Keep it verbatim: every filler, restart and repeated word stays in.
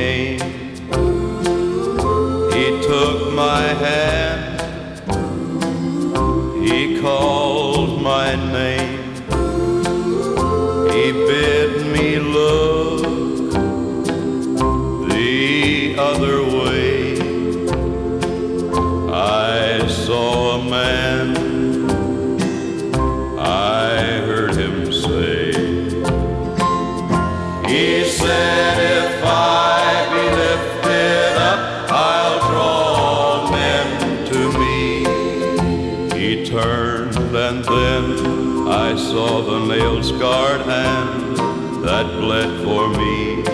came. He took my hand, he called my name. He bid me look the other way. I saw a man, I heard him say, he said, if I be lifted up, I'll draw men to me. He turned and then I saw the nail-scarred hand that bled for me.